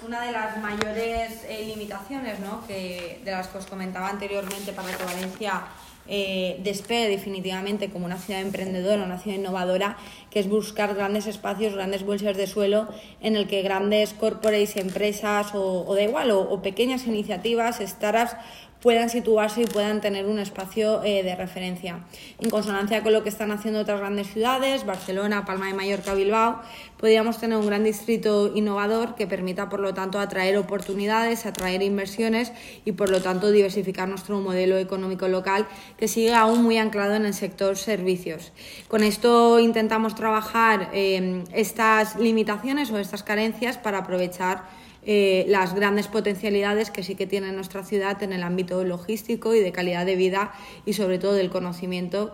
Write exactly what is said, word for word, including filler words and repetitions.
una de las mayores eh, limitaciones, ¿no?, que, de las que os comentaba anteriormente, para que Valencia eh, despegue definitivamente como una ciudad emprendedora, una ciudad innovadora, que es buscar grandes espacios, grandes bolsas de suelo en el que grandes corporates, empresas o, o da igual, o, o pequeñas iniciativas, startups, puedan situarse y puedan tener un espacio eh, de referencia. En consonancia con lo que están haciendo otras grandes ciudades, Barcelona, Palma de Mallorca, Bilbao, podríamos tener un gran distrito innovador que permita, por lo tanto, atraer oportunidades, atraer inversiones y, por lo tanto, diversificar nuestro modelo económico local, que sigue aún muy anclado en el sector servicios. Con esto intentamos trabajar eh, estas limitaciones o estas carencias para aprovechar Eh, las grandes potencialidades que sí que tiene nuestra ciudad en el ámbito logístico y de calidad de vida y sobre todo del conocimiento